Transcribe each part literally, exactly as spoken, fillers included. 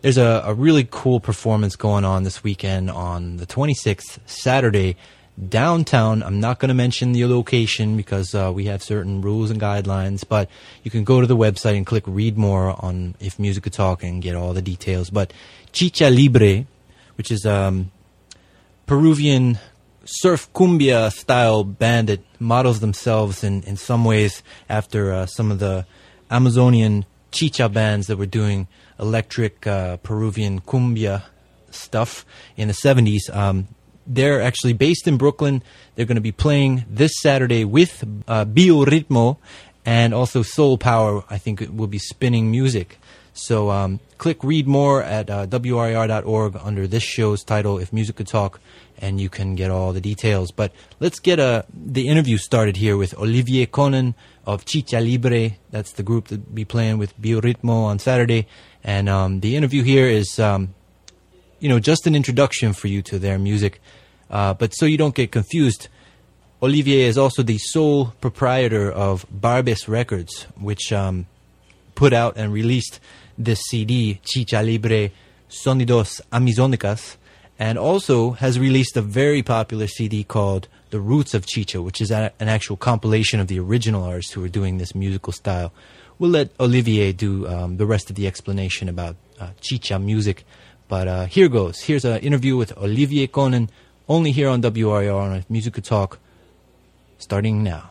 there's a, a really cool performance going on this weekend on the twenty-sixth, Saturday, downtown. I'm not going to mention the location because uh, we have certain rules and guidelines, but you can go to the website and click read more on If Music Could Talk and get all the details. But Chicha Libre, which is um Peruvian surf cumbia style band that models themselves in, in some ways after uh, some of the Amazonian chicha bands that were doing electric uh, Peruvian cumbia stuff in the seventies. Um, they're actually based in Brooklyn. They're going to be playing this Saturday with uh, Biorritmo and also Soul Power. I think it will be spinning music. So um, click read more at uh, W R I R dot org under this show's title, If Music Could Talk, and you can get all the details. But let's get uh, the interview started here with Olivier Conan of Chicha Libre. That's the group that will be playing with Biorritmo on Saturday. And um, the interview here is, um, you know, just an introduction for you to their music. Uh, but so you don't get confused, Olivier is also the sole proprietor of Barbes Records, which um, put out and released this C D, Chicha Libre Sonidos Amazonicas, and also has released a very popular C D called The Roots of Chicha, which is a, an actual compilation of the original artists who are doing this musical style. We'll let Olivier do um, the rest of the explanation about uh, Chicha music, but uh, here goes. Here's an interview with Olivier Conan, only here on W R I R on If Music Could Talk, starting now.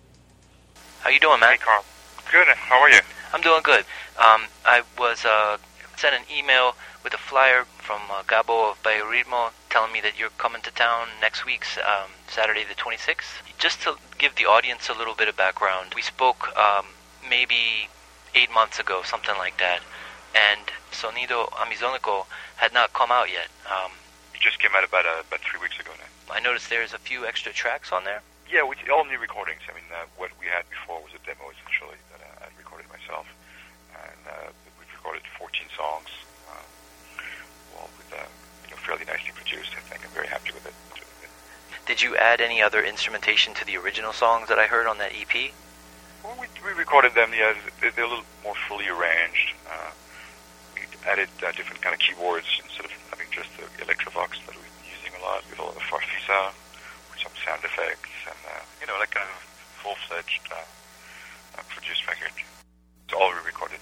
How you doing, man? Hey, Carl. Good. How are you? I'm doing good. Um, I was uh, sent an email with a flyer from uh, Gabo of Biorritmo telling me that you're coming to town next week, um, Saturday the twenty-sixth. Just to give the audience a little bit of background, we spoke um, maybe eight months ago, something like that, and Sonido Amazonico had not come out yet. Um, it just came out about uh, about three weeks ago now. I noticed there's a few extra tracks on there. Yeah, we, all new recordings. I mean, uh, what we had before was a demo, essentially, that uh, I recorded myself. And uh, we've recorded fourteen songs, uh, all with, uh, you know, fairly nicely produced, I think. I'm very happy with it. Did you add any other instrumentation to the original songs that I heard on that E P? Well, we, we recorded them, yeah, they're, they're a little more fully arranged. Uh, we added uh, different kind of keyboards instead of having just the Electrovox that we've been using a lot, with a lot of Farfisa, with some sound effects, and, uh, you know, like kind of full-fledged uh, uh, produced record. It's all re-recorded.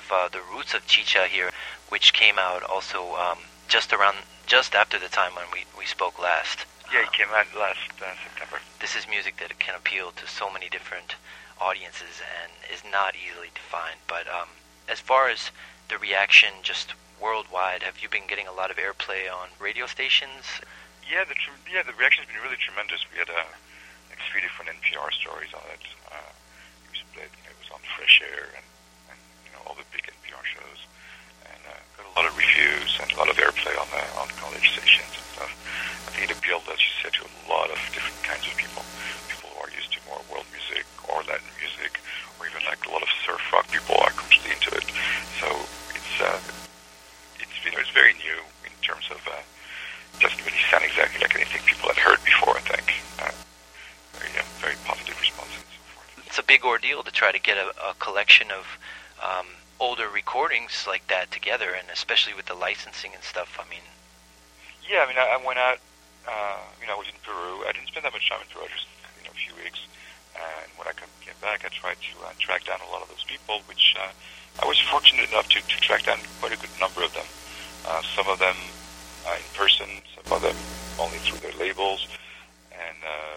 have uh, the Roots of Chicha here, which came out also um, just around, just after the time when we, we spoke last. Yeah, it came out last uh, September. This is music that can appeal to so many different audiences and is not easily defined. But um, as far as the reaction just worldwide, have you been getting a lot of airplay on radio stations? Yeah, the tr- yeah the reaction's been really tremendous. We had uh, like three different N P R stories on it. Uh, it was played, you know, it was on Fresh Air and, and you know all the big N P R shows, and uh, got a lot of reviews and a lot of airplay on the on college stations and stuff. I think it appealed, as you said, to a lot of different kinds of people. People who are used to more world music or Latin music, or even like a lot of surf rock people are completely into it. So it's uh, it's you know it's very new in terms of uh, doesn't really sound exactly like anything people had heard before. I think uh, very uh, very positive responses and so forth. It's a big ordeal to try to get a, a collection of um, older recordings like that together, and especially with the licensing and stuff. I mean, yeah, I mean, I, I went out. Uh, you know, I was in Peru. I didn't spend that much time in Peru, just you know, a few weeks. And when I come, came back, I tried to uh, track down a lot of those people, which uh, I was fortunate enough to, to track down quite a good number of them. Uh, some of them uh, in person, some of them only through their labels, and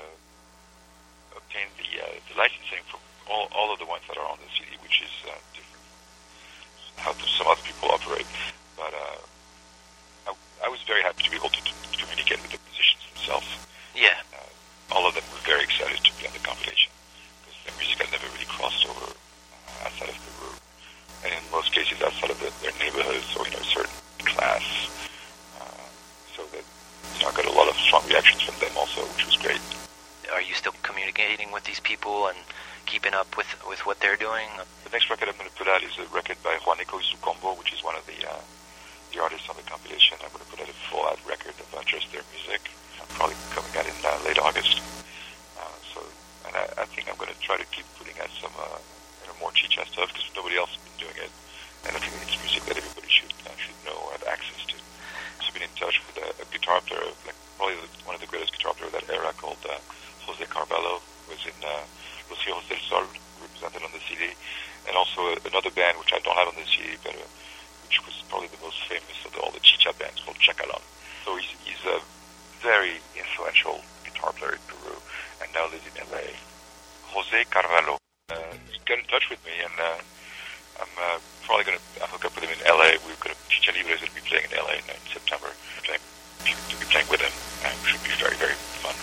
uh, obtained the, uh, the licensing for all, all of the ones that are on the C D, which is uh, different from how some other people operate. But uh, I, I was very happy to be able to, to communicate with the musicians themselves. Yeah. Uh, all of them were very excited to be on the compilation because their music had never really crossed over uh, outside of Peru, and in most cases outside of the, their neighborhoods or you know a certain class. Uh, so that you know I got a lot of strong reactions from them also, which was great. Are you still communicating with these people and keeping up with, with what they're doing? The next record I'm going to put out is a record by Juaneco Isucombo, which is one of the uh, the artists on the compilation. I'm going to put out a full-out record of uh, just their music. Probably coming out in uh, late August. Uh, so, and I, I think I'm going to try to keep putting out some uh, you know, more Chicha stuff because nobody else has been doing it, and I think it's music that everybody should uh, should know or have access to. So, I've been in touch with a, a guitar player, like probably the, one of the greatest guitar players of that era, called uh, Jose Carvalho, who was in uh, Los Hijos del Sol, represented on the C D, and also uh, another band which I don't have on the C D, but uh, which was probably the most famous of the, all the Chicha bands, called Chacalón. So he's he's a uh, very influential guitar player in Peru, and now lives in L A. Jose Carvalho uh, got in touch with me, and uh, I'm uh, probably going to hook up with him in L A. We're going to Chicha Libre is going to be playing in L A in, in September. Playing, to be playing with him, and it should be very, very fun.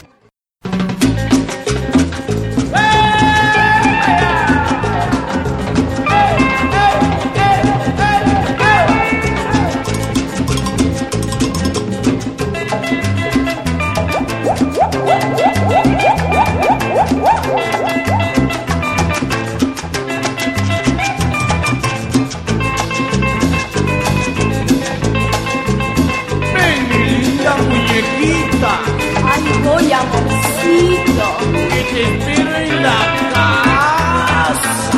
Ay, voy amorcito, que te espero en la casa.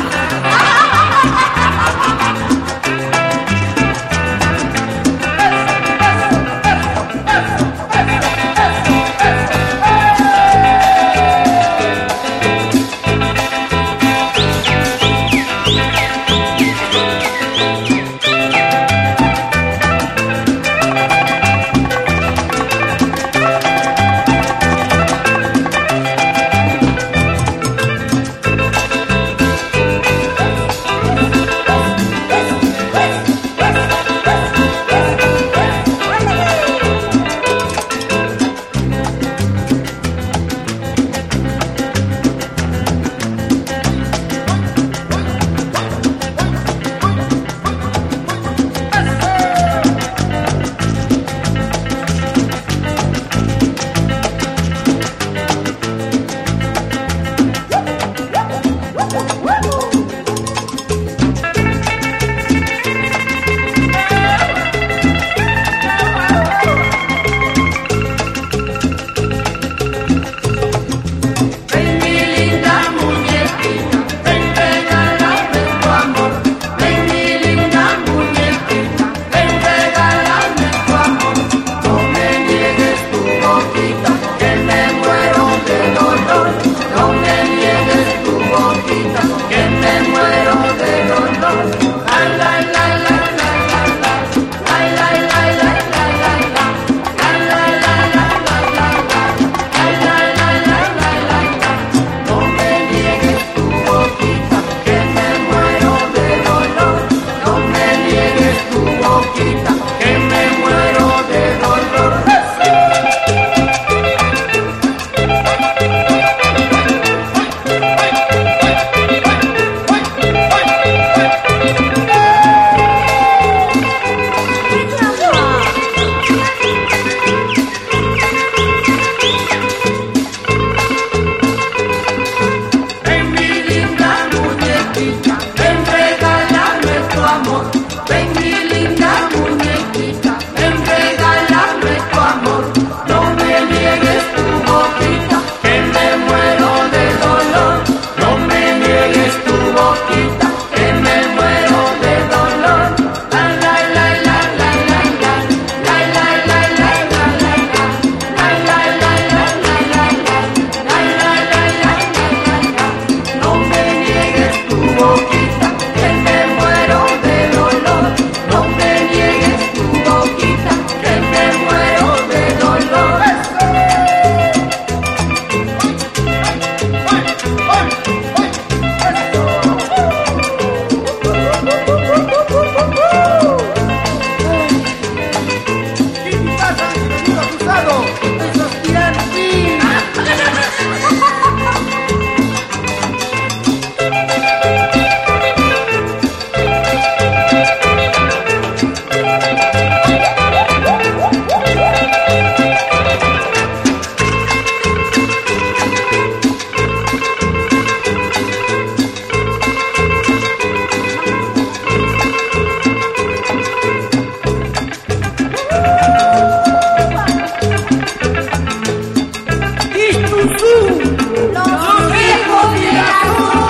Yusu, los hijos de azul.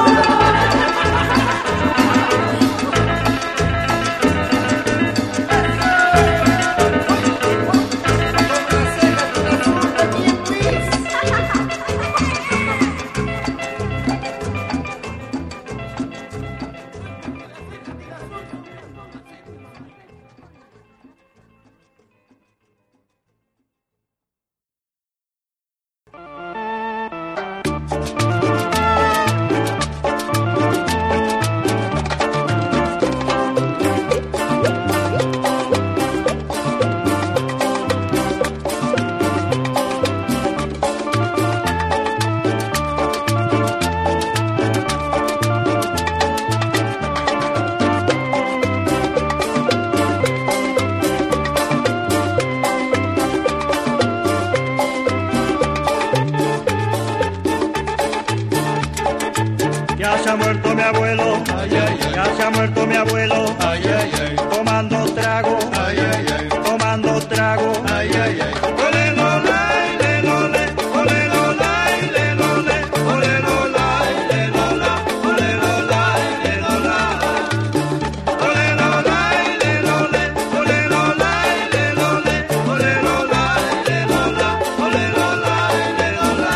Ya se ha muerto mi abuelo, ay, ay, ay. Ya se ha muerto mi abuelo, ay, ay, ay. Tomando trago, ay, ay, ay. Tomando trago, ay, ay, ay. Ole, lola, le, lole, ole, lola, le, lole, ole, lola, le, lola, ole, lola, le, lola. Ole, lola, le, lole, ole, lola, le, lole, ole, lola, le, lola, ole, lola, le, lola.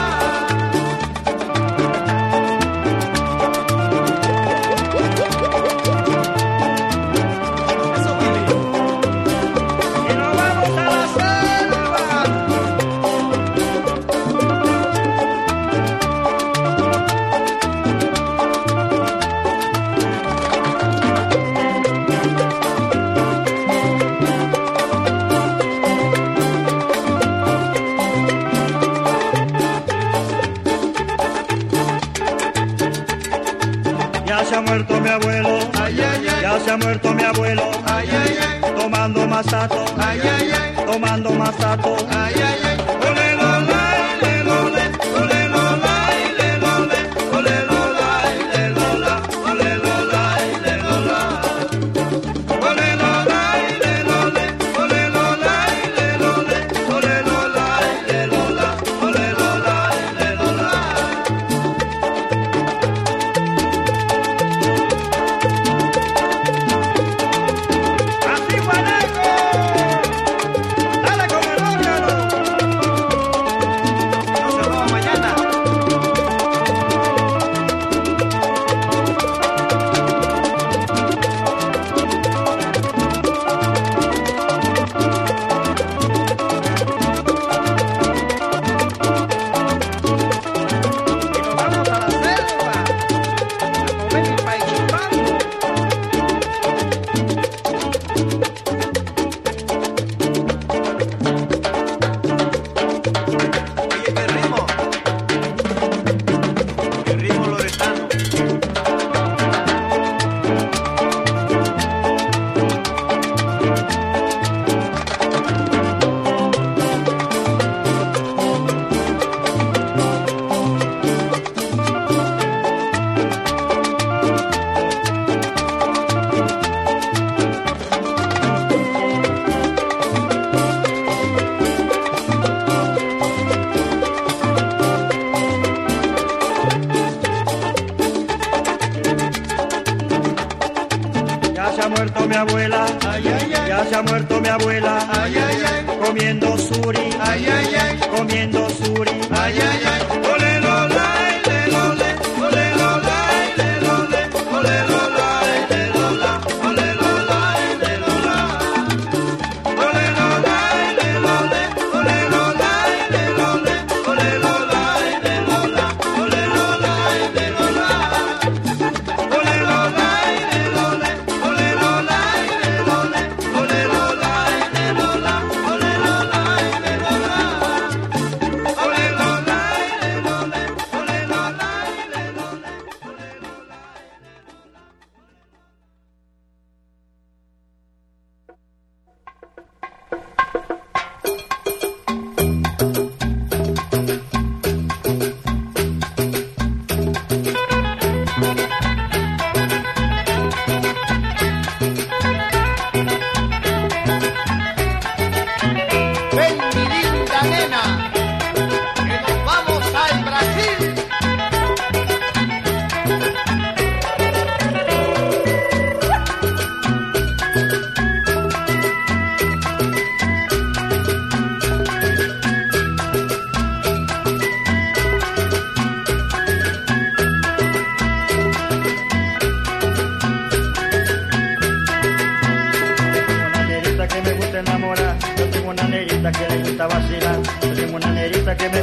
Ya se ha muerto mi abuelo, ay, ay, ay. Ya se ha muerto mi abuelo, ay, ay, ay. Tomando masato, ay, ay, ay. Tomando masato, ay, ay, ay. Ole, lola, le, lole, ole, lola, le, lole, ole, lola, le, lola, ole, lola, le, lola. Ole, lola, le, lole, ole, lola, le, lole, ole, lola, le, lola, ole, lola, le, lola. ¡Así, Guanaco! ¡Dale con el órgano! ¡No se roba mañana! Y nos vamos a la selva a comer mi paichipambo. Oye, qué ritmo, qué ritmo loretano. Ya se ha muerto mi abuela, ay, ay, ay. Ya se ha muerto mi abuela, ay, ay, ay. Comiendo suri, ay, ay, ay. Comiendo suri, ay, ay, ay. Ole, lola, le, lole, ole, lola, le, lole, ole, lola, le, lola, ole, lola, le, lola. Ole, lola, le, lole, ole, lola, le, lole, ole, lola, le, lola, ole, lola, le, lola. Ole, lola, le, lole, ole, lola, le, lole, ole, lola, le, lola, ole, lola, le, lola.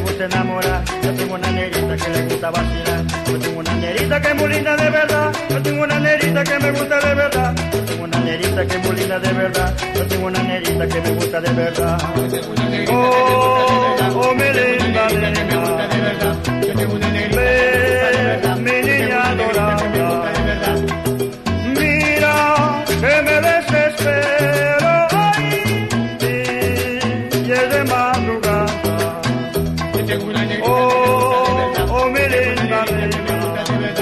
gusta enamorar. Yo tengo una negrita que le gusta vacilar. Yo tengo una negrita que es muy linda de verdad. Yo tengo una negrita que me gusta de verdad. Yo tengo una negrita que es muy linda de verdad. Yo tengo una negrita que me gusta de verdad. Oh, oh, mi linda nena. Ve, mi niña adorada. Mira que me desespero. Ay, y es de madrugada. Oh, oh, mi linda nena.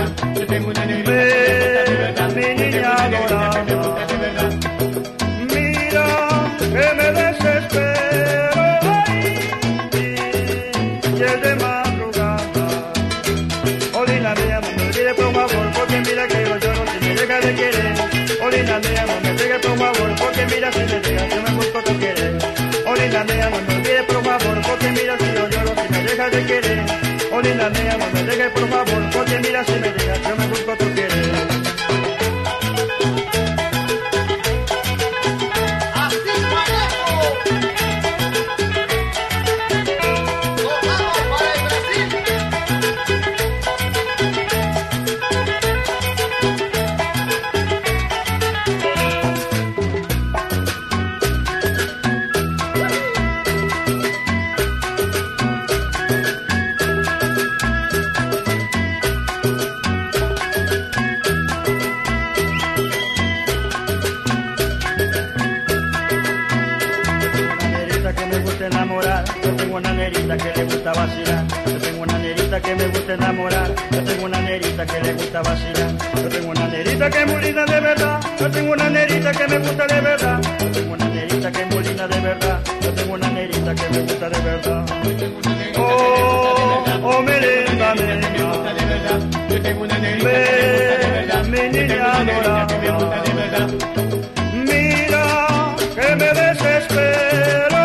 Ve, mi niña adorada. Mira que me desespero. Ay, y es de madrugada. Oh, linda mía, no me olvides por favor, porque mira que yo lloro si me deja de querer. Oh, linda mía, no me dejes por favor, porque mira si me dejas, yo me busco tu querer. Oh, linda mía, no me olvides por favor, porque mira si yo lloro si me dejas de querer. Oh, linda mía, no me dejes por favor, porque mira si me dejas, yo me busco tu querer. Yo tengo una negrita que le gusta vacilar. Yo tengo una negrita que me gusta enamorar. Yo tengo una negrita que le gusta vacilar. Yo tengo una negrita que es muy linda de verdad. Yo tengo una negrita que me gusta de verdad. Yo tengo una negrita que es muy linda de verdad. Yo tengo una negrita que me gusta de verdad. Oh, oh, mi linda nena. Ve, mi niña adorada. Mira que me desespero.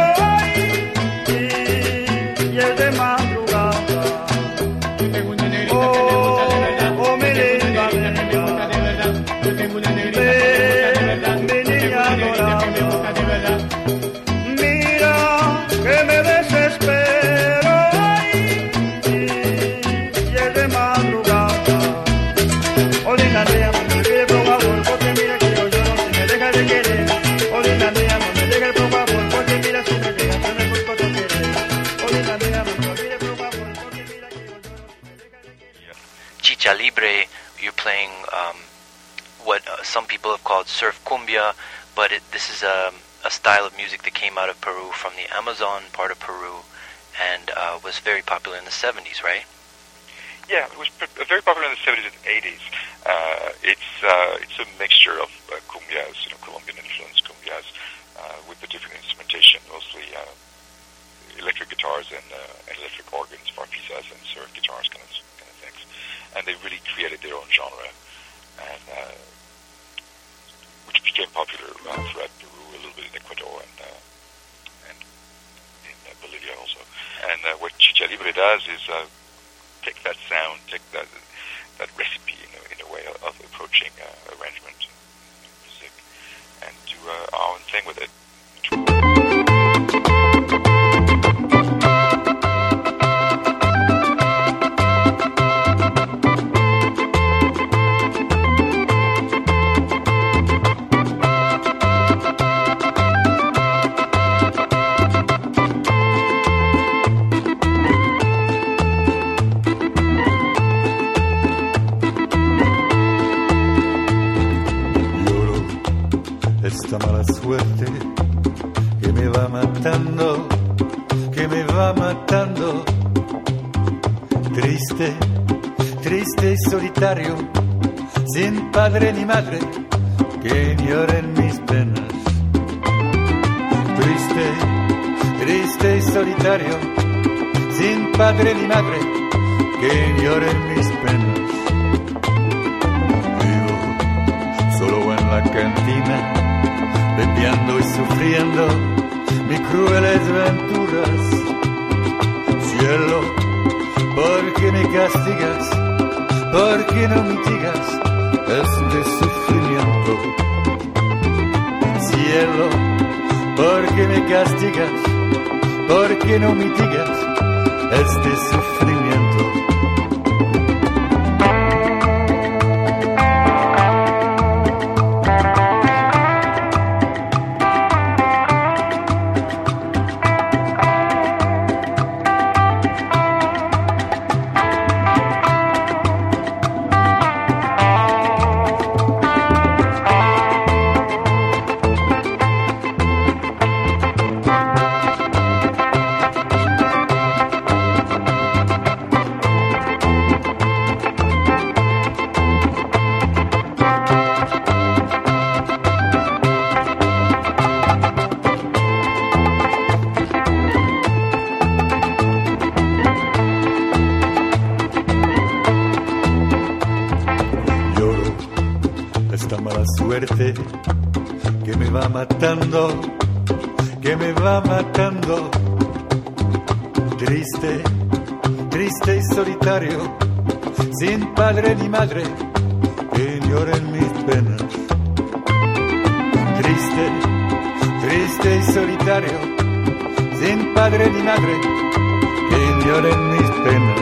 De madrugada. Oh, oh, mi linda nena. Ve, mi niña adorada. Mira que me desespero. Ay, y es de madrugada. Oh, linda nena, no me olvides por favor, porque mira que yo lloro si me dejas de querer. Oh, linda nena, no me dejes por favor, porque mira si me dejas, yo me busco tu querer. Oh, linda nena, no me olvides por favor, porque mira que yo lloro si me dejas de querer. Chicha Libre, you're playing um, what uh, some people have called surf cumbia, but it, this is a, a style of music that came out of Peru from the Amazon part of Peru and uh, was very popular in the seventies, right? Yeah, it was p- very popular in the seventies and eighties. Uh, it's uh, it's a mixture of uh, cumbias, you know, Colombian influenced cumbias, uh, with the different instrumentation, mostly uh, electric guitars and, uh, and electric organs, farfisas and surf guitars, kind of kind of things. And they really created their own genre, and uh, which became popular uh, throughout Peru, a little bit in Ecuador, and uh, and in uh, Bolivia also. And uh, what Chicha Libre does is uh, take that sound, take that that recipe, you know, in a way of, of approaching uh, arrangement and music, and do uh, our own thing with it. Esta mala suerte que me va matando, que me va matando. Triste, triste y solitario, sin padre ni madre, que lloren mis penas. Triste, triste y solitario, sin padre ni madre, que lloren mis penas. Vivo solo en la cantina, bebiendo y sufriendo mis crueles aventuras. Cielo, ¿por qué me castigas? ¿Por qué no mitigas este sufrimiento? Cielo, ¿por qué me castigas? ¿Por qué no mitigas este sufrimiento. Que me va matando, que me va matando. Triste, triste y solitario, sin padre ni madre, que lloren mis penas. Triste, triste y solitario, sin padre ni madre, que lloren mis penas.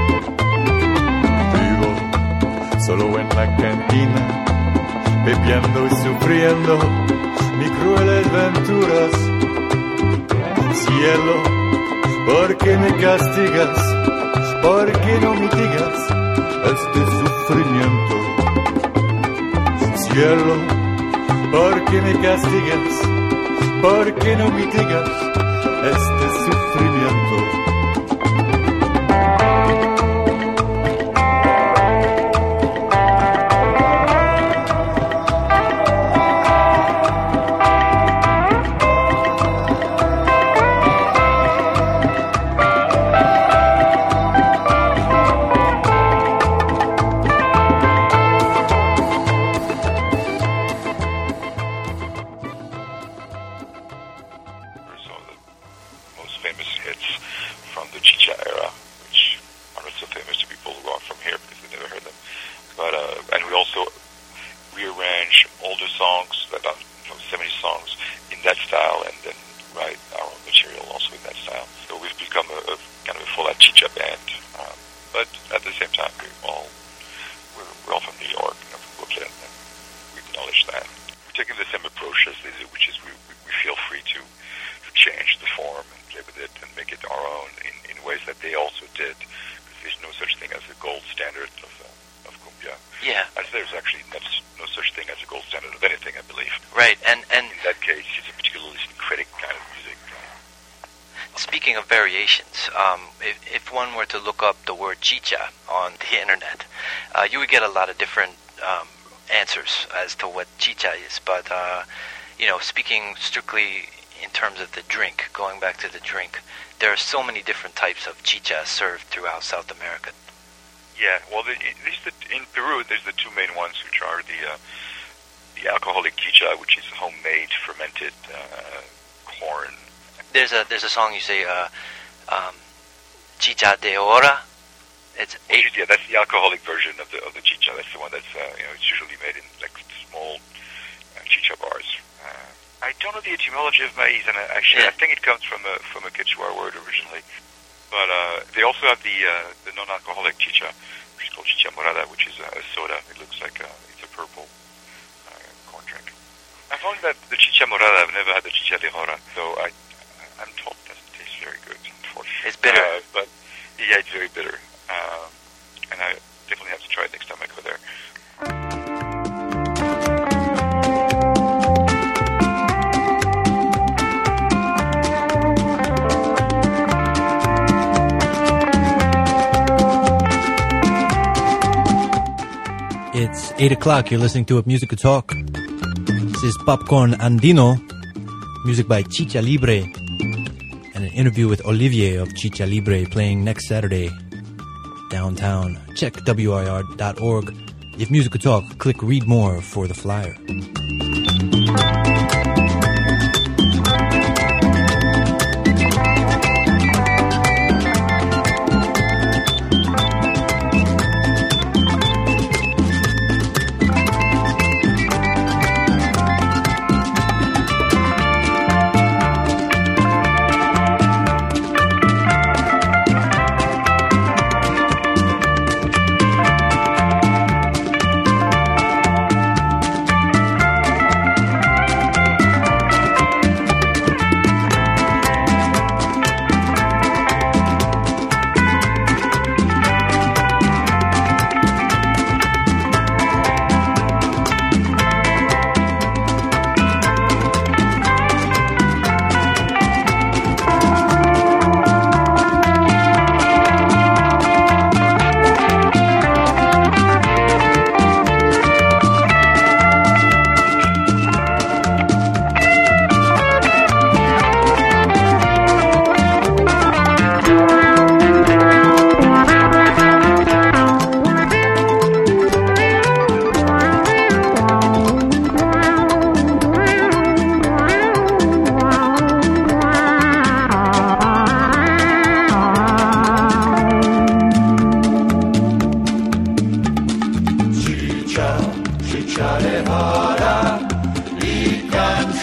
Vivo solo en la cantina, bebiendo y sufriendo mis crueles venturas. Cielo, ¿por qué me castigas? ¿Por qué no mitigas este sufrimiento? Cielo, ¿por qué me castigas? ¿Por qué no mitigas este sufrimiento? Chicha on the internet, uh, you would get a lot of different um, answers as to what chicha is. But uh, you know, speaking strictly in terms of the drink, going back to the drink, there are so many different types of chicha served throughout South America. Yeah, well, the, these the, in Peru, there's the two main ones, which are the uh, the alcoholic chicha, which is homemade fermented uh, corn. There's a there's a song you say, uh, um, chicha de hora. It's eight. Yeah, that's the alcoholic version of the of the chicha. That's the one that's uh, you know, it's usually made in like small uh, chicha bars. Uh, I don't know the etymology of maize, and I, actually yeah. I think it comes from a from a Quechua word originally. But uh, they also have the uh, the non-alcoholic chicha, which is called chicha morada, which is a, a soda. It looks like a, it's a purple uh, corn drink. I found that the chicha morada, I've never had the chicha de hora, so I I'm told it doesn't taste very good. Unfortunately, it's bitter, uh, but yeah, it's very bitter. Um, and I definitely have to try it next time I go there. It's eight o'clock. You're listening to a Music Talk. This is Popcorn Andino, music by Chicha Libre, and an interview with Olivier of Chicha Libre playing next Saturday downtown. Check W I R dot org. If Music Could Talk, click read more for the flyer.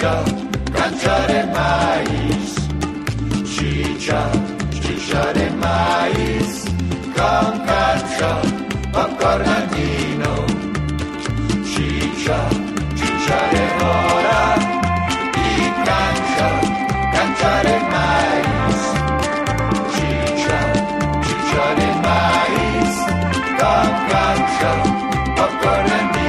cancha, cancha de maíz. Chicha, chicha de maíz. Con cancha, popcorn andino. Chicha, chicha de mora. Y cancha, cancha de maíz. Chicha, chicha de maíz. Con cancha, popcorn andino.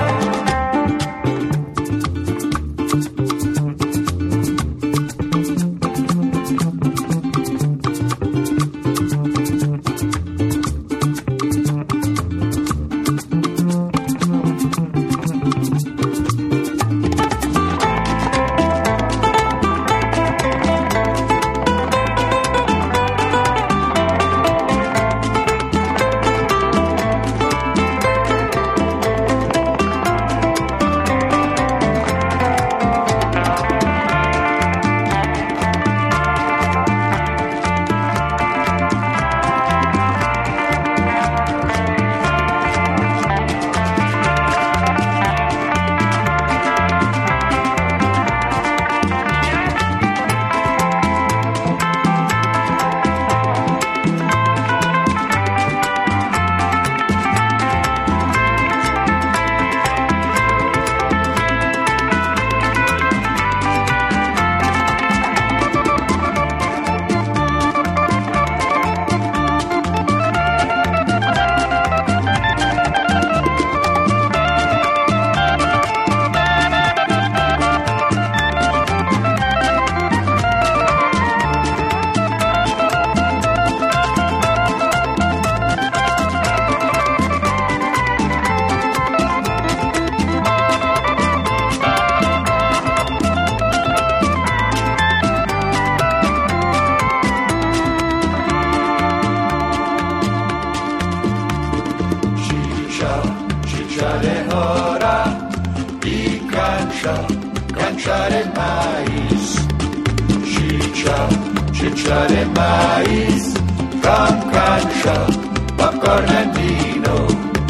Cancha de maíz, chicha, chicha de maíz, con cancha, popcorn andino.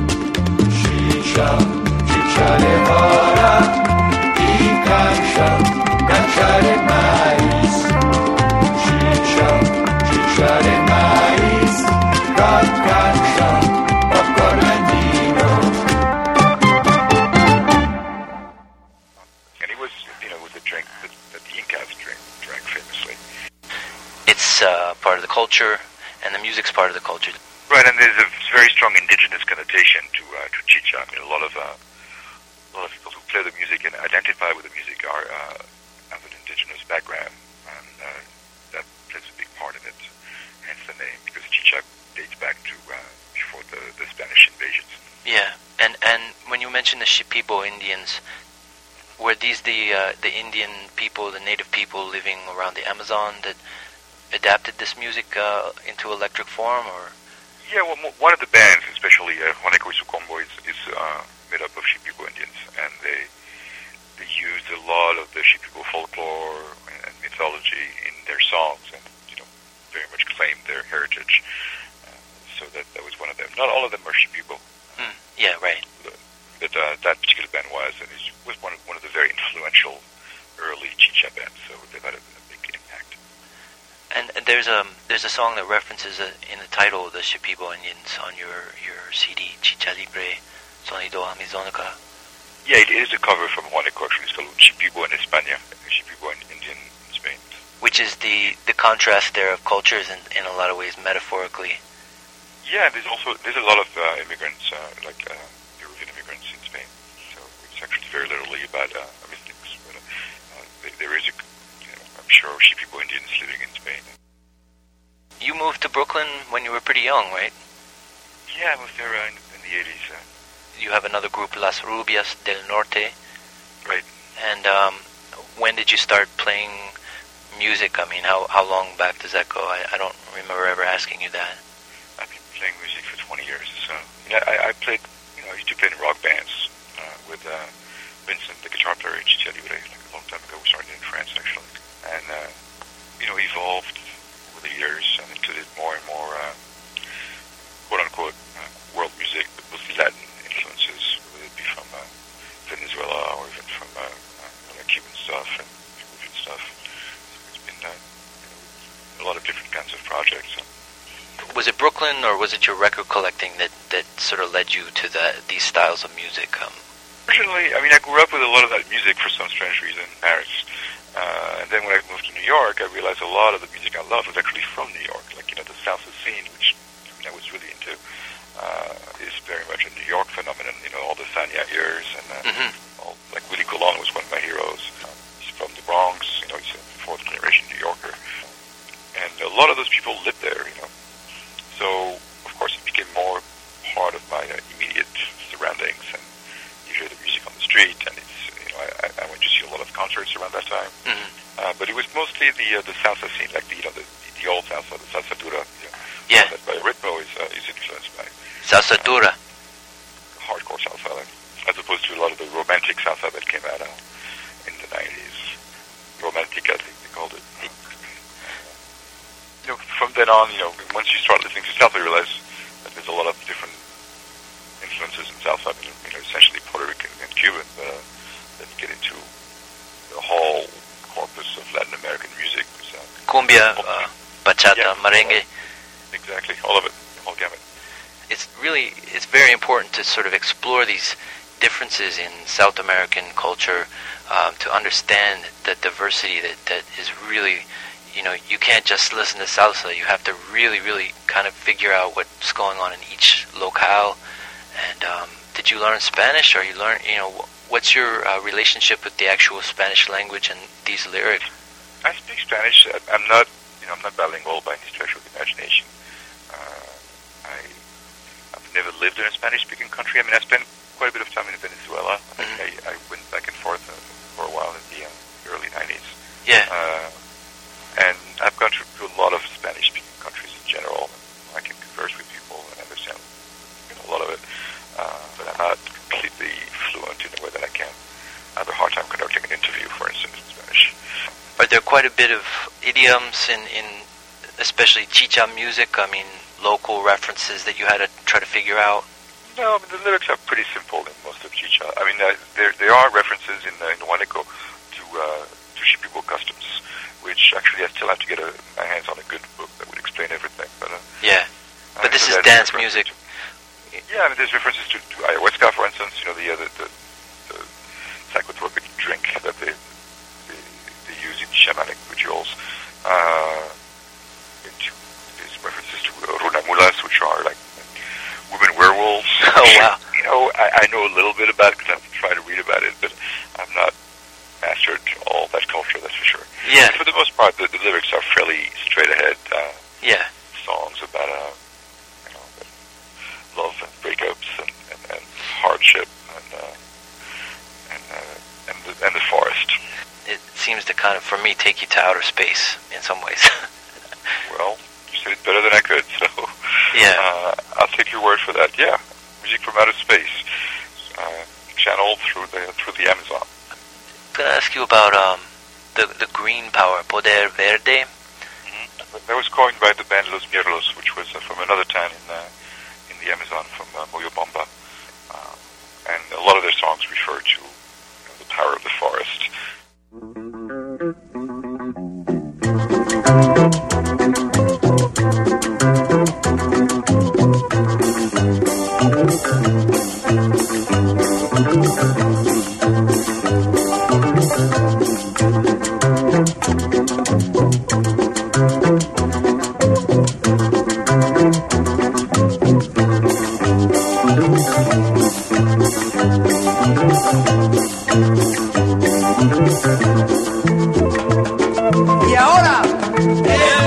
Chicha, chicha de mora, y cancha, cancha de maíz. Chicha, chicha de maíz, con cancha, popcorn andino. Uh, part of the culture, and the music's part of the culture. Right, and there's a very strong indigenous connotation to uh, to chicha. I mean, a lot of uh, a lot of people who play the music and identify with the music are uh, have an indigenous background, and uh, that plays a big part of it. Hence the name, because chicha dates back to uh, before the, the Spanish invasions. Yeah, and and when you mentioned the Shipibo Indians, were these the uh, the Indian people, the native people living around the Amazon that adapted this music uh, into electric form, or? Yeah, well, one of the bands, especially uh, Juaneco y su Combo, is, is uh, made up of Shipibo Indians, and they they used a lot of the Shipibo folklore and mythology in their songs, and you know, very much claimed their heritage. Uh, so that that was one of them. Not all of them are Shipibo. Mm, yeah, right. But uh, that particular band was, and it was one of one of the very influential early chicha bands. So they've had a, a big impact. And there's a there's a song that references a, in the title the Shipibo Indians on your, your C D, Chicha Libre, Sonido Amazonica. Yeah, it is a cover from Juaneco, actually. It's called Shipibo en España, Shipibo en Indian in Spain. Which is the, the contrast there of cultures in, in a lot of ways, metaphorically. Yeah, there's also there's a lot of uh, immigrants, uh, like uh, Peruvian immigrants in Spain. So it's actually very literally about uh, mystics. But uh, there is a I'm sure Shipibo Indians living in Spain. You moved to Brooklyn when you were pretty young, right? Yeah, I moved there uh, in, in the eighties. Uh. You have another group, Las Rubias del Norte. Right. And um, when did you start playing music? I mean, how how long back does that go? I, I don't remember ever asking you that. I've been playing music for twenty years or so. Yeah, I, I played, you know, I used to play in rock bands uh, with uh, Vincent, the guitar player at Chicha Libre, like a long time ago. We started in France, actually. And, uh, you know, evolved over the years and included more and more, uh, quote-unquote, uh, world music, but mostly Latin influences, whether it be from uh, Venezuela or even from uh, uh, Cuban stuff. Brooklyn, or was it your record collecting that, that sort of led you to the, these styles of music? Um, Originally, I mean, I grew up with a lot of that music for some strange reason in Paris. Uh, and then when I moved to New York, I realized a lot of the music I loved was actually from New York. Like, you know, the salsa scene, which I, mean, I was really into, uh, is very much a New York phenomenon. You know, all the Fania years, and uh, mm-hmm. all, like Willie Colon was one of my heroes. Um, he's from the Bronx, you know, he's a fourth generation New Yorker. And a lot of those people lived there, you know. So, of course, it became more part of my uh, immediate surroundings, and you hear the music on the street, and it's, you know, I, I went to see a lot of concerts around that time. Mm-hmm. Uh, but it was mostly the uh, the salsa scene, like the, you know, the, the old salsa, the salsa dura. You know, yeah. That by Ritmo is, uh, is influenced by salsa dura. Uh, hardcore salsa, like, as opposed to a lot of the romantic salsa that came out uh, in the nineties. Romantica, I think they called it. You know, from then on, you know, once you start listening to salsa, you realize that there's a lot of different influences in salsa. I mean, you know, essentially Puerto Rican and Cuban, but uh, then you get into the whole corpus of Latin American music. Uh, Cumbia, uh, bachata, yeah, merengue. Exactly, all of it, the whole gamut. It's really, it's very important to sort of explore these differences in South American culture, um, to understand the diversity that, that is really, you know, you can't just listen to salsa. You have to really, really kind of figure out what's going on in each locale. And um, did you learn Spanish, or you learn, you know, what's your uh, relationship with the actual Spanish language and these lyrics? I speak Spanish. I'm not, you know, I'm not bilingual by any stretch of the imagination. Uh, I, I've never lived in a Spanish-speaking country. I mean, I spent quite a bit of time in Venezuela. Mm-hmm. I, I went back and forth uh, for a while in the uh, early nineties. Yeah. Uh, and I've gone to, to a lot of Spanish-speaking countries in general. I can converse with people and understand, you know, a lot of it. Uh, but I'm not completely fluent in the way that I can. I have a hard time conducting an interview, for instance, in Spanish. Are there quite a bit of idioms in, in especially chicha music? I mean, local references that you had to try to figure out? No, I mean, the lyrics are pretty simple in most of chicha. I mean, uh, there there are references in uh, in Huánuco to uh, to Shipibo customs, which actually I still have to get a, my hands on a good book that would explain everything. But uh, yeah, but uh, this so is dance music. To, yeah, I mean, there's references to, to ayahuasca, for instance. You know, the uh, the, the, the psychotropic drink that they they, they use in shamanic rituals. Uh, into, there's references to uh, runamulas, which are like women werewolves. Oh wow! You know, I, I know a little bit about it because I've tried to read about it, but I'm not mastered all that culture. That's for sure. Yeah. But for the most part, the, the lyrics are fairly straight ahead. Uh, yeah. Songs about uh, you know, love and breakups and, and, and hardship and uh, and uh, and, the, and the forest. It seems to kind of, for me, take you to outer space in some ways. Well, you said it better than I could, so yeah. Uh, I'll take your word for that. Yeah, music from outer space, uh, channeled through the through the Amazon. I'm gonna ask you about um, the the green power, Poder Verde. Mm-hmm. That was coined by the band Los Mirlos, which was uh, from another town in uh, in the Amazon, from uh, Moyobamba, uh, and a lot of their songs refer to, you know, the power of the forest. Y ahora, el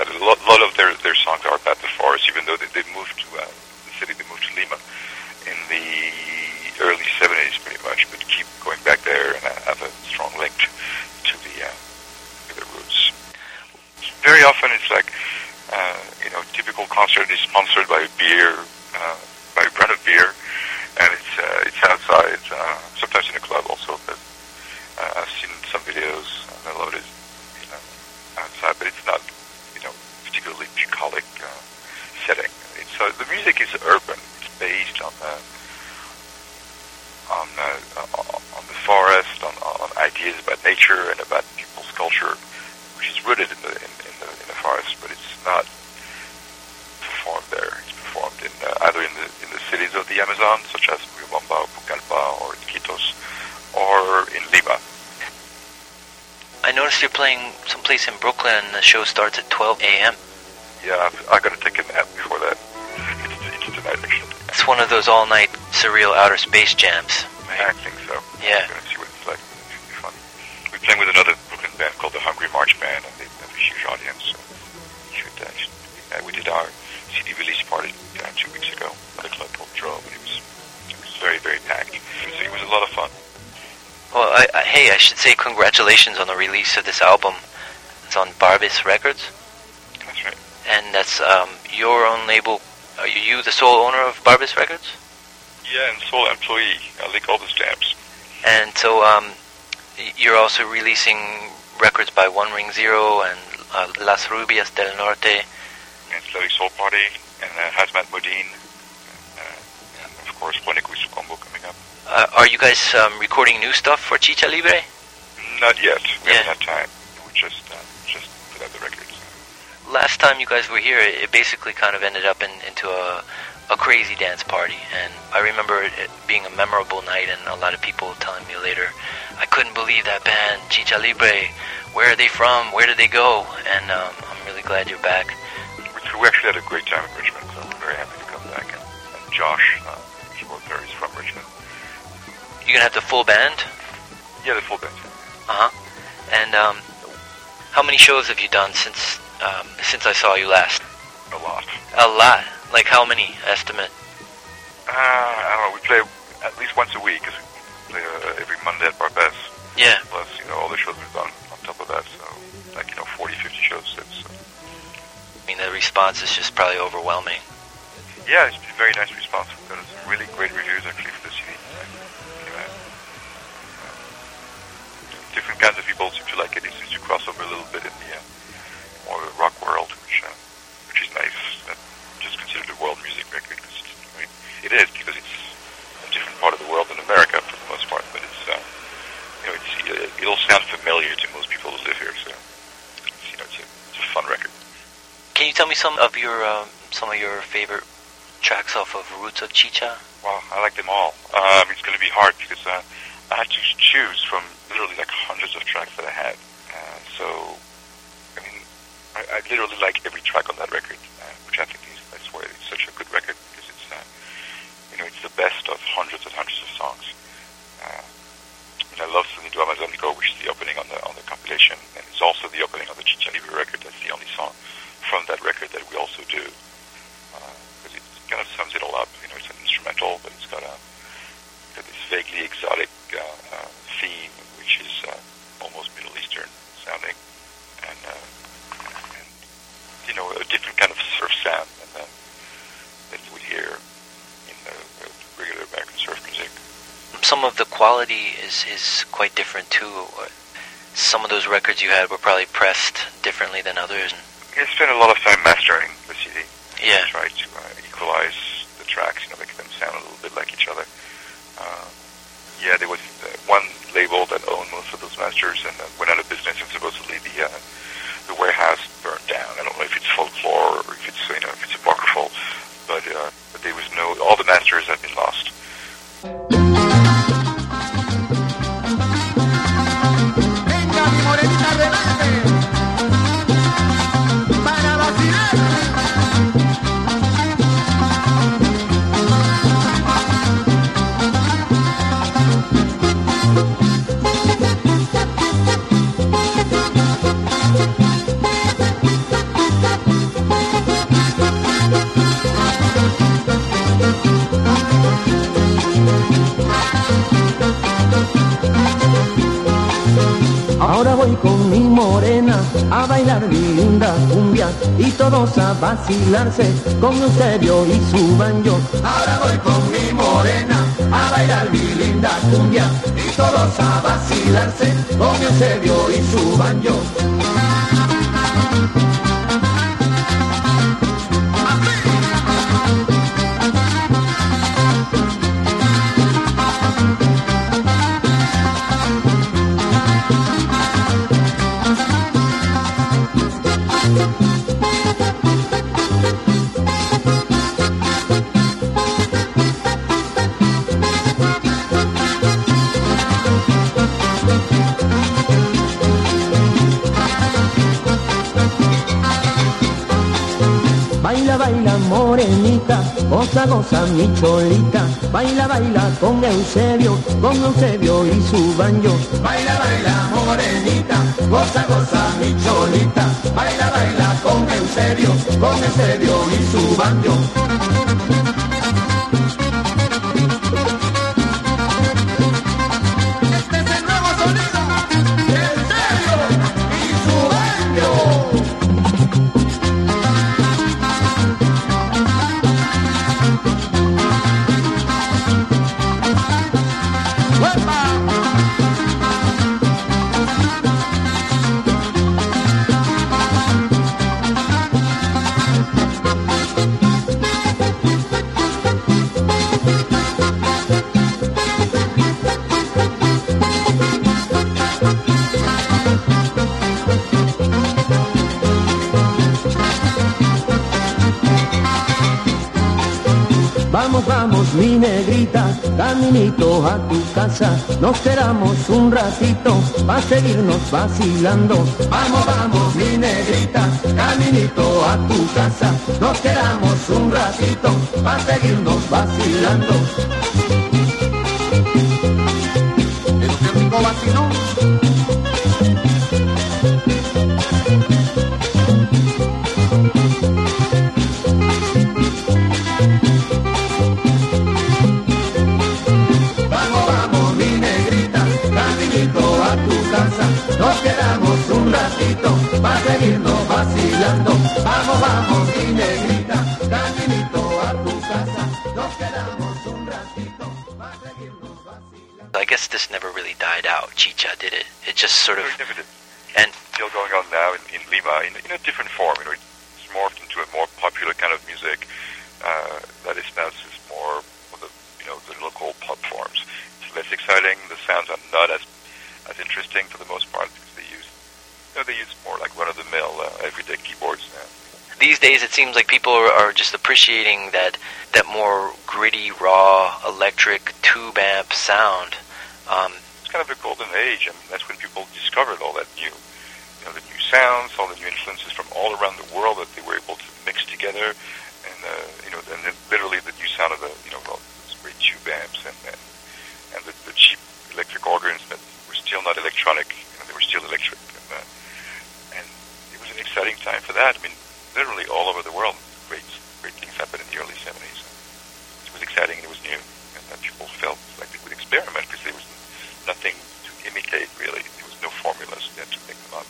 that. A lot, lot of their their songs are about the forest, even though they, they moved to uh, the city. They moved to Lima in the early seventies, pretty much, but keep going back there and uh, have a strong link to the uh, to the roots. Very often, it's like uh, you know, typical concert is sponsored by a beer, uh, by a brand of beer, and it's uh, it's outside, uh, sometimes in a club also. But uh, I've seen some videos, and a lot of it is, you know, outside, but it's not, you know, particularly bucolic uh, setting. It's uh, the music is urban. It's based on the on uh, on the forest, on, on ideas about nature and about people's culture, which is rooted in the in, in the in the forest, but it's not performed there. It's performed in uh, either in the in the cities of the Amazon, such as Riobamba, Pucallpa, or Iquitos, or in Lima. I noticed you're playing someplace in Brooklyn, and the show starts at twelve a.m. Yeah, I've, I got to take a nap before that. It's, it's tonight, actually. It's one of those all-night surreal outer space jams, right? I think so. Yeah. I'm going to see what it's like. It should be fun. We're playing with another Brooklyn band called the Hungry March Band, and they have a huge audience. So you should, uh, should, uh, we did our C D release party uh, two weeks ago at a club called Drove, and it was, it was very, very packed. It was, it was a lot of fun. Well, I, I, hey, I should say congratulations on the release of this album. It's on Barbis Records. That's right. And that's um, your own label. Are you the sole owner of Barbis Records? Yeah, and sole employee. I lick all the stamps. And so um, you're also releasing records by One Ring Zero and uh, Las Rubias del Norte. And Slavic Soul Party, and uh, Hazmat Modine, uh, and of course Juanico y su Combo coming up. Uh, are you guys um, recording new stuff for Chicha Libre? Not yet. We Yeah. haven't had time. We just uh, just put out the records. Last time you guys were here, it basically kind of ended up in, into a, a crazy dance party. And I remember it, it being a memorable night, and a lot of people telling me later, I couldn't believe that band, Chicha Libre. Where are they from? Where did they go? And um, I'm really glad you're back. We, we actually had a great time in Richmond, so we're very happy to come back. And, and Josh, uh, who's worked there, is from Richmond. You're going to have the full band? Yeah, the full band. Uh-huh. And um, how many shows have you done since um, since I saw you last? A lot. A lot. Like how many, estimate? Uh, I don't know. We play at least once a week, 'cause we play uh, every Monday at Barbès. Yeah. Plus, you know, all the shows we've done on top of that. So, like, you know, forty, fifty shows. It's, uh, I mean, the response is just probably overwhelming. yeah, it's been a very nice response. We've got some really great reviews, actually, for the C D. Uh, different kinds of people seem to like it. It seems to cross over a little bit in the uh, more rock world, which uh, which is nice. Uh, just considered a world music record, because I mean, it is, because it's a different part of the world than America for the most part. But it's uh, you know, it's uh, it'll sound familiar to most people who live here. So it's, you know, it's a, it's a fun record. Can you tell me some of your um, some of your favorite tracks off of Roots of Chicha? Well, I like them all. Um, it's going to be hard because uh, I had to choose from literally like hundreds of tracks that I had. Uh, so, I mean, I, I literally like every track on that record, uh, which I think is that's why it's such a good record, because it's uh, you know, it's the best of hundreds and hundreds of songs. Uh, and I love Sonido Amazonico, which is the opening on the on the compilation, and it's also the opening on the Chicha Libre record. That's the only song from that record that we also do. Because it kind of sums it all up. You know, it's an instrumental, but it's got a got this vaguely exotic uh, uh, theme, which is uh, almost Middle Eastern sounding, and, uh, and you know, a different kind of surf sound than, than you would hear in the, the regular American surf music. Some of the quality is, is quite different too. Some of those records you had were probably pressed differently than others. I spent a lot of time mastering the C D. Yeah. Try to uh, equalize the tracks, you know, make them sound a little bit like each other. Uh, yeah, there was uh, one label that owned most of those masters and uh, went out of business, and supposedly the uh, the warehouse burned down. I don't know if it's folklore or if it's, you know, if it's apocryphal, but uh, but there was no, all the masters have been lost. Venga, mi morenita, relájate. Para vacilar. Ahora voy con mi morena a bailar mi linda cumbia y todos a vacilarse con Eusebio y su banjo. Ahora voy con mi morena a bailar mi linda cumbia y todos a vacilarse con Eusebio y su banjo. Baila, baila, morenita, goza, goza, mi cholita. Baila, baila con Eusebio, con Eusebio y su banjo. Baila, baila, morenita, goza, goza, mi cholita. Baila, baila con Eusebio, con Eusebio y su banjo. Este es el nuevo sonido de Eusebio y su banjo. Vamos, vamos, mi negrita, caminito a tu casa. Nos quedamos un ratito pa' seguirnos vacilando. Vamos, vamos, mi negrita, caminito a tu casa. Nos quedamos un ratito pa' seguirnos vacilando. Pero qué rico vacilón. Nos quedamos un ratito para seguirnos vacilando. Vamos, vamos, mi negrita, caminito a tu casa. Nos quedamos un ratito para seguirnos vacilando. I guess this never really died out, Chicha, did it? It just sort of... No, it never did. And still going on now in, in Lima in, in a different form. You know, it's morphed into a more popular kind of music uh, that is now just more of the, you know, the local pop forms. It's less exciting. The sounds are not as as interesting for the most part because they use, you know, they use more like run-of-the-mill uh, everyday keyboards now. these days it seems like people are, are just appreciating that that more gritty, raw, electric tube amp sound. Um, it's kind of a golden age, and that's when people discovered all that new, you know, the new sounds, all the new influences from all around the world that they were able to mix together, and uh, you know, and then literally the new sound of the, you know, well, those great tube amps and and, and the, the cheap electric organs that were still not electronic, you know, they were still electric, and, uh, and it was an exciting time for that. I mean, literally all over the world, great great things happened in the early seventies. It was exciting and it was new, and that people felt like they could experiment because there was nothing to imitate, really. There was no formulas there to make them up.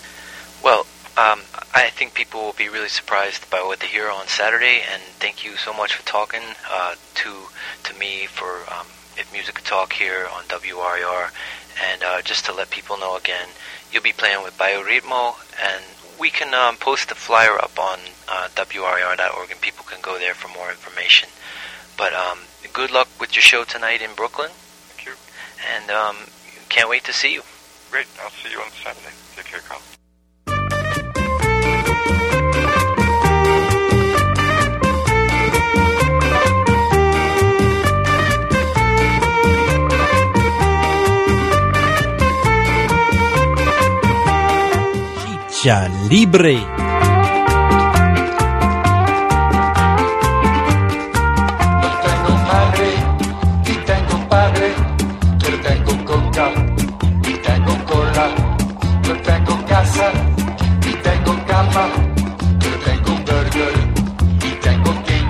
Well, um, I think people will be really surprised by what they hear on Saturday, and thank you so much for talking uh, to to me for um, If Music Could Talk here on W R I R. And uh, just to let people know again, you'll be playing with Bioritmo, and we can um, post the flyer up on uh, W R I R dot org, and people can go there for more information. But um, good luck with your show tonight in Brooklyn. Thank you. And um, can't wait to see you. Great. I'll see you on Saturday. Take care, Carl. Chicha Libre. Tengo madre y tengo padre, yo tengo coca y tengo cola, yo tengo casa y tengo cama, yo tengo burger y tengo king.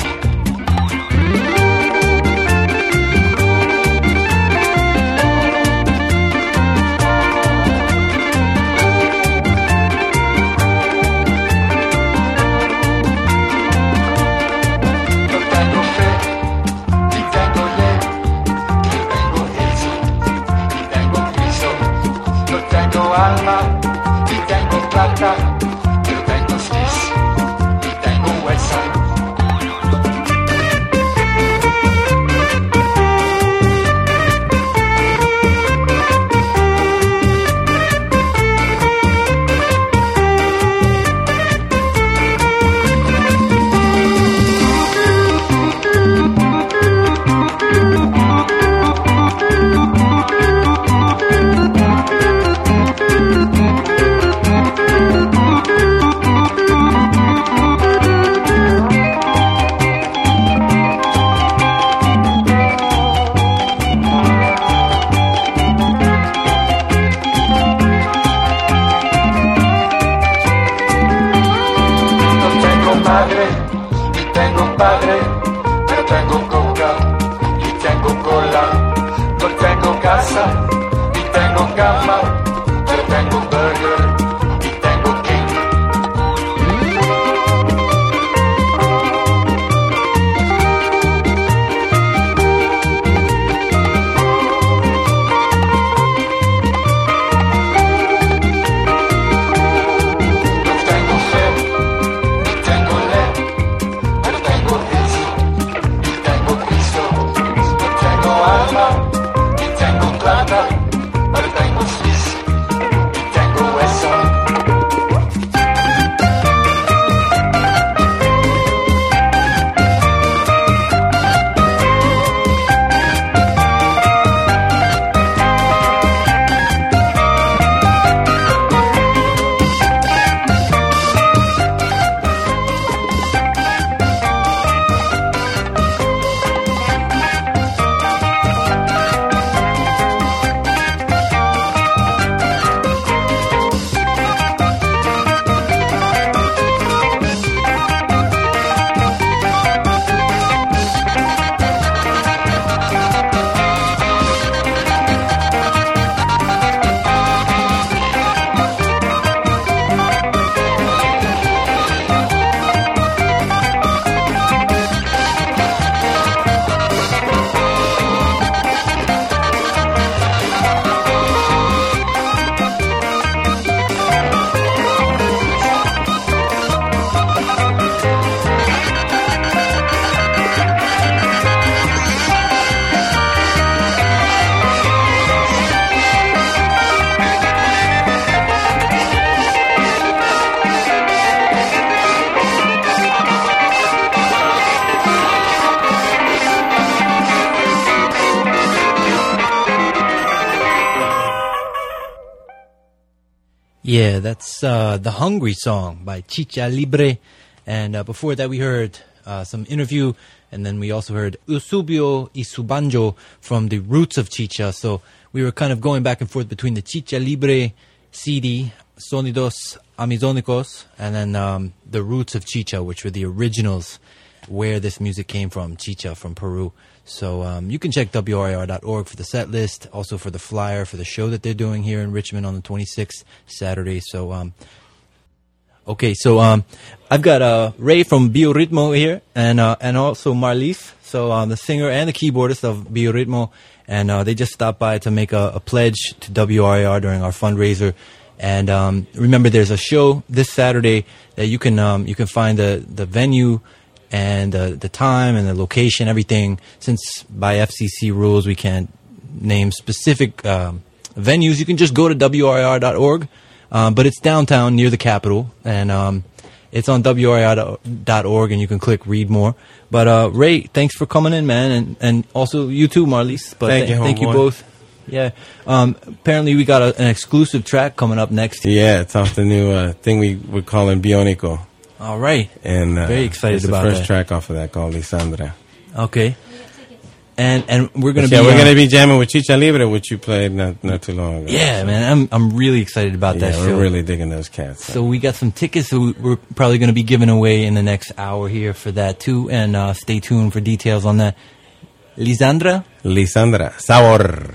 alma y tengo plata, yo tengo skis y tengo hueso. Padre, yo tengo coca y tengo cola, yo tengo casa y tengo cama, yo tengo burger y tengo king. Yo tengo fe y tengo le. Alma y tengo plata, pero tengo Swiss y tengo hueso. Yeah, that's uh, The Hungry Song by Chicha Libre. And uh, before that, we heard uh, some interview, and then we also heard Eusebio y su banjo from the Roots of Chicha. So we were kind of going back and forth between the Chicha Libre C D, Sonidos Amazónicos, and then um, the Roots of Chicha, which were the originals where this music came from, Chicha from Peru. So um, you can check W R I R dot org for the set list, also for the flyer for the show that they're doing here in Richmond on the twenty-sixth, Saturday. So, um, okay, so um, I've got uh, Ray from Biorritmo here, and uh, and also Marlise, so um, the singer and the keyboardist of Biorritmo, and uh, they just stopped by to make a, a pledge to W R I R during our fundraiser. And um, remember, there's a show this Saturday that you can um, you can find the the venue and uh, the time and the location, everything. Since by F C C rules we can't name specific um, venues, you can just go to W R I R dot org. Um, but it's downtown near the Capitol, and um, it's on W R I R dot org, and you can click read more. But uh, Ray, thanks for coming in, man, and, and also you too, Marlise. But thank th- you, thank you homeboy. both. Yeah. Um, apparently we got a, an exclusive track coming up next. Yeah, it's off the new uh, thing we we're calling Bionico. All right. And uh, very excited it's about the first that. track off of that called Lisandra. Okay. And and we're gonna But be yeah, we're uh, gonna be jamming with Chicha Libre, which you played not not too long ago. Yeah, man, I'm I'm really excited about Yeah, that we're show. really digging those cats. So we got some tickets that we- we're probably going to be giving away in the next hour here for that too, and uh, stay tuned for details on that. Lisandra? Lisandra, Sabor.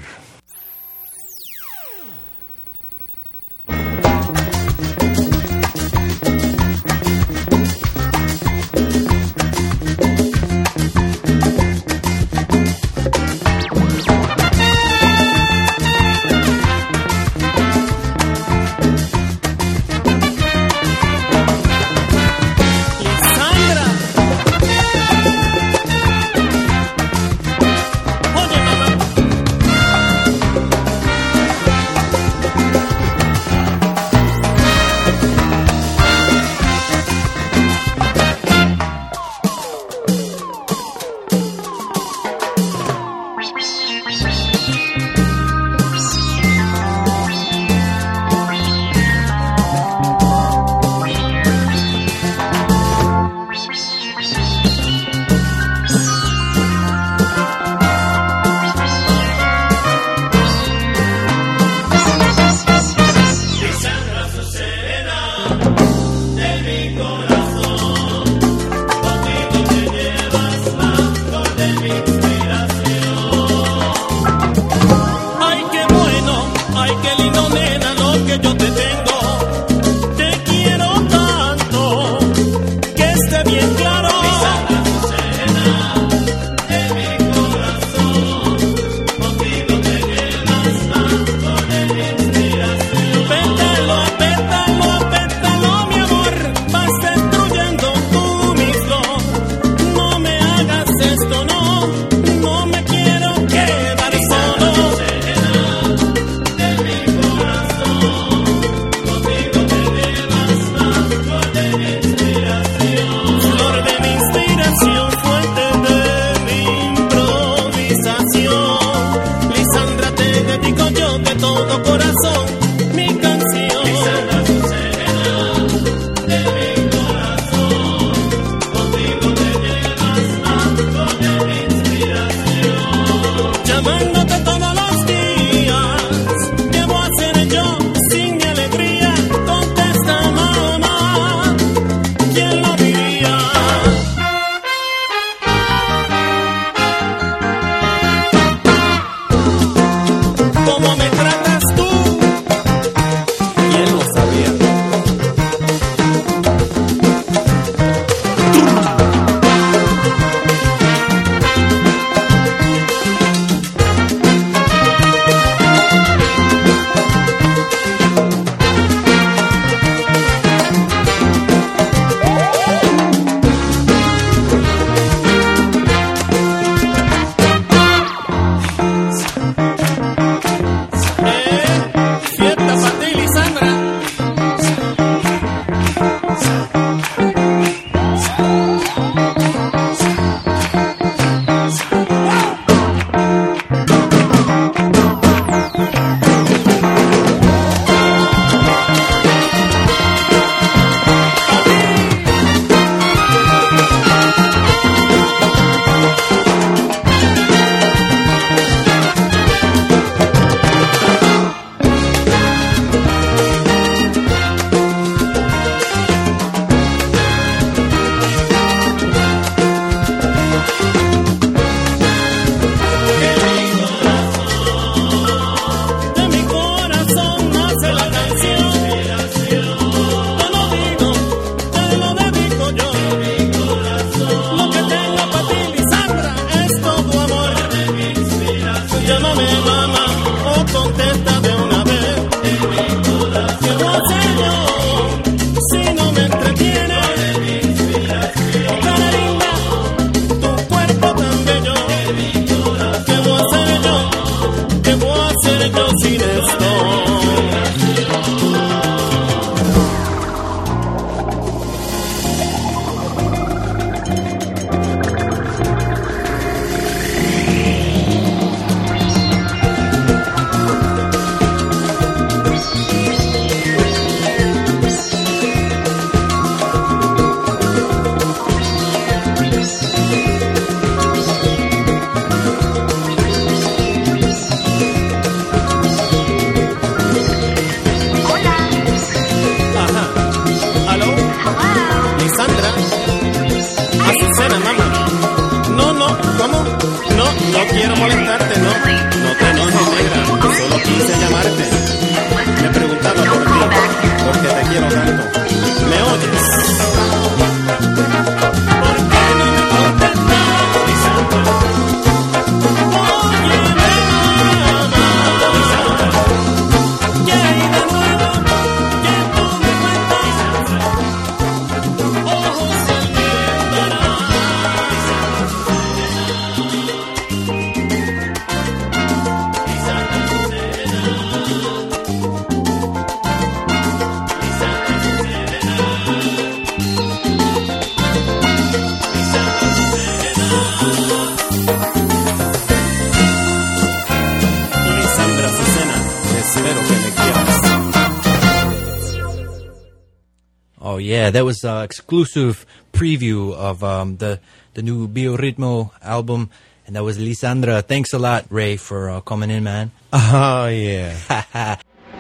Oh yeah, that was uh, exclusive preview of um, the the new Biorritmo album, and that was Lisandra. Thanks a lot, Ray, for uh, coming in, man. Oh yeah.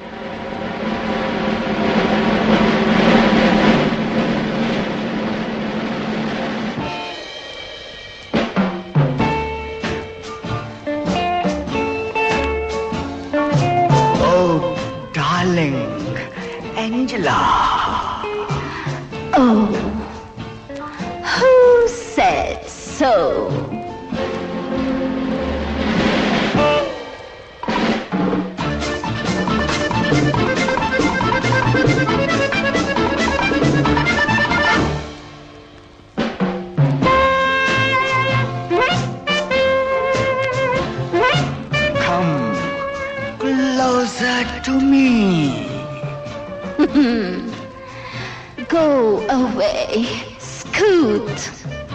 Oh, darling, Angela. Oh, who said so? Come closer to me. Go away, Scoot.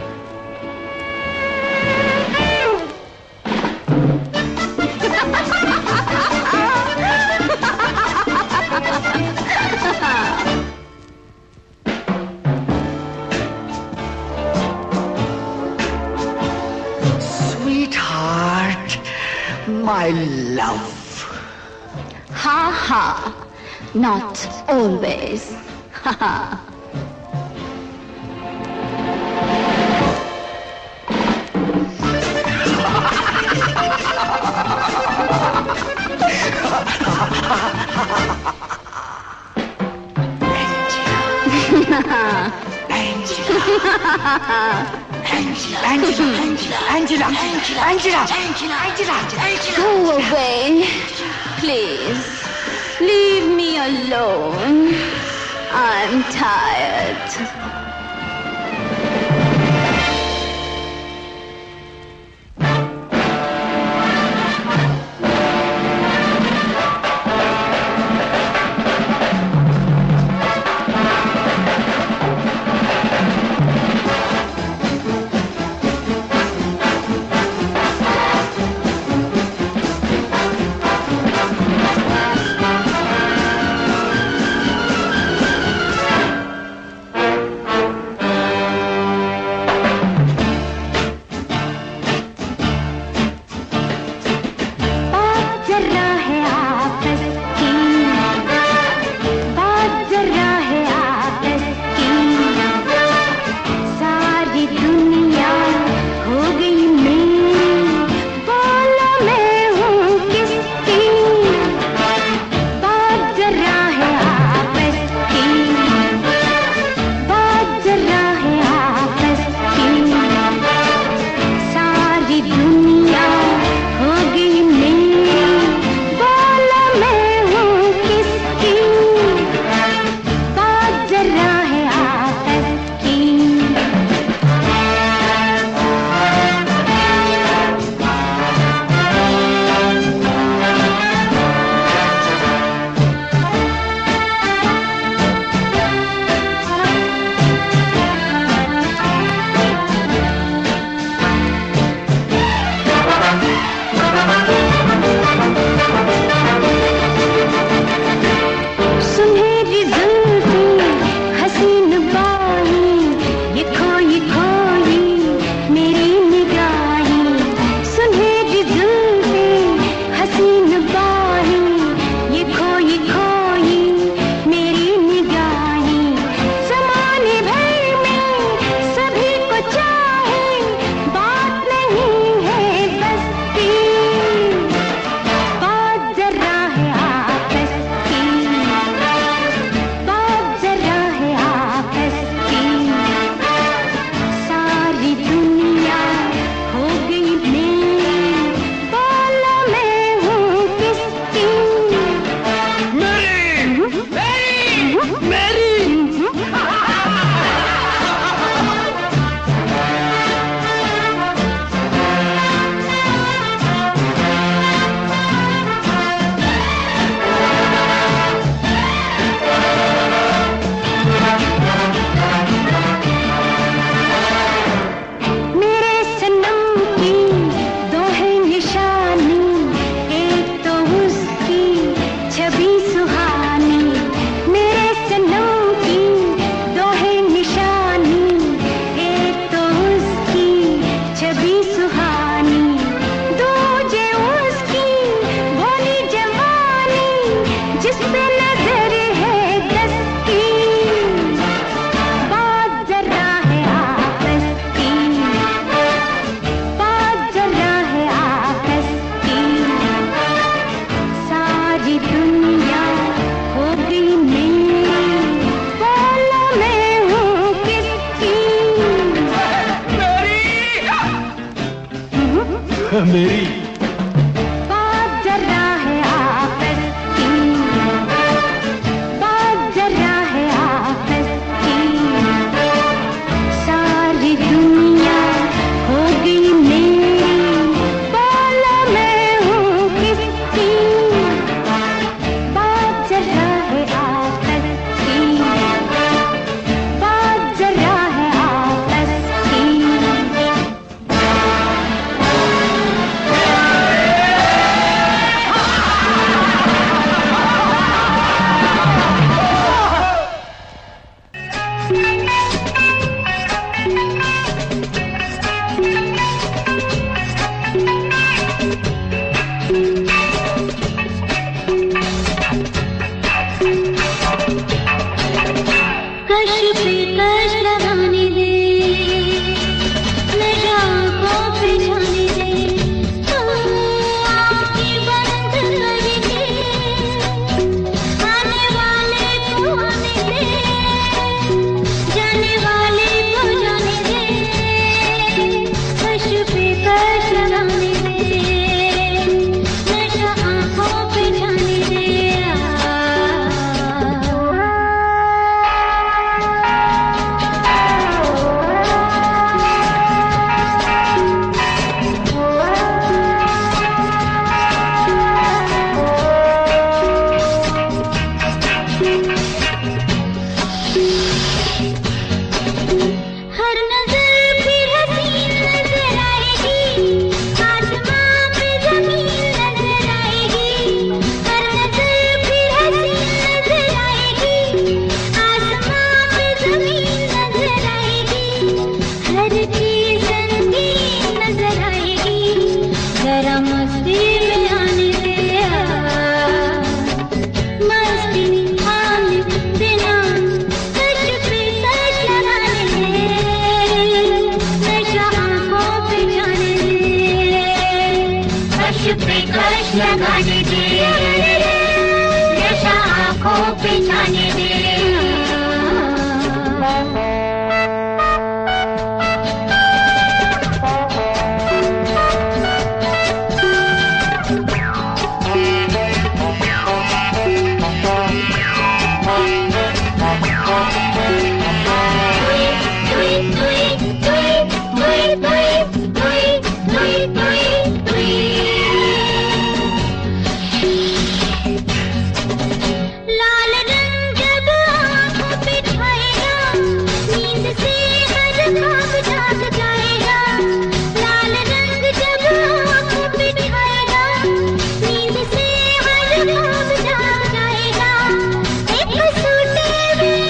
Sweetheart, my love. Ha ha, not always. Ha ha. Angela, Angela, Angela, Angela, Angela, Angela. Go away, please. Leave me alone. I'm tired. मेरी बात जरा है आपस की, बात जरा है आपस की, सारी दुनिया हो गई मेरी, बोलो मैं हूँ किसकी, बात जरा है आपस की, बात जरा है आपस की। कश पे कश लगाने दे, नशा आँखों पे छाने दे, आँखें बंद करके आने वाले को आने दे, जाने वाले को जाने दे, कश पे कश लगाने दे, नशा आँखों पे छाने दे। हर नजर फिर हसीन नजर आएगी, आसमां पे जमीन नजर आएगी, हर नजर फिर हसीन नजर आएगी, आसमां पे जमीन नजर आएगी, हर चीज रंगीन नजर आएगी, जरा मस्ती में आने दे, मस्ती आने देना, कश पे कश लगाने दे, नशा आँखों पे जाने दे, कश पे कश लगाने दे, नशा आँखों पे जाने दे। लाल रंग जब आँखों पे छाएगा, नींद से हर ख्वाब जाग जाएगा, लाल रंग जब आँखों पे छाएगा, नींद से हर ख्वाब जाग जाएगा, एक सूटे में,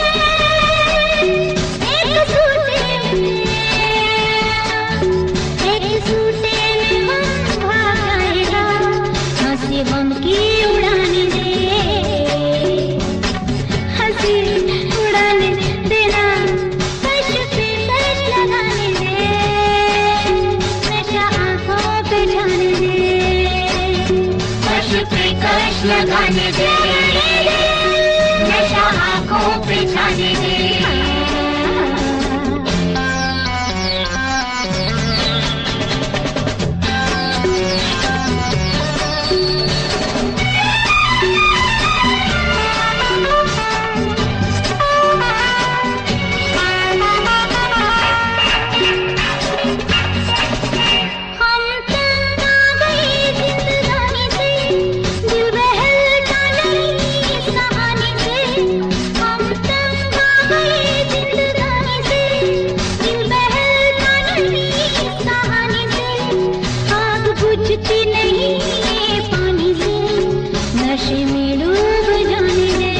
एक सूटे में, एक सूटे में हम भाग जाएगा, हंसी गम की उड़ाने दे, हंसी उड़ाने देना, कश पे कश लगाने दे, नशा आँखों पे जाने दे, कश पे कश लगाने दे, नशा आँखों पे जाने दे। हम तंग आ गए जिंदगानी से, दिल बहलता नहीं इस कहानी से, हम तंग आ गए जिंदगानी से, दिल बहलता नहीं इस कहानी से, आग बुझती नहीं ये पानी से, नशे में डूब जाने दे,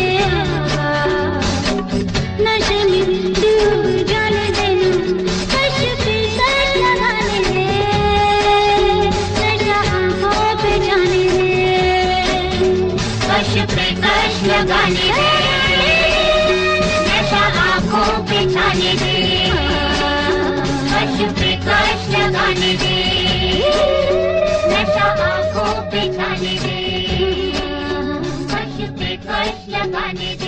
नशे में डूब जाने देना, कश पे कश लगाने दे, नशा आँखों पे जाने दे, कश पे कश लगाने दे, नशा आँखों पे जाने दे, कश पे कश लगाने दे, नशा आँखों पे जाने दे, कश पे कश लगाने दे।